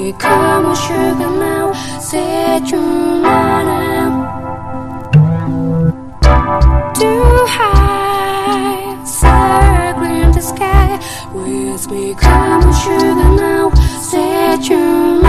become a sugar now. Set your mind too high, circling the sky. We've become a sugar now. Set your mind.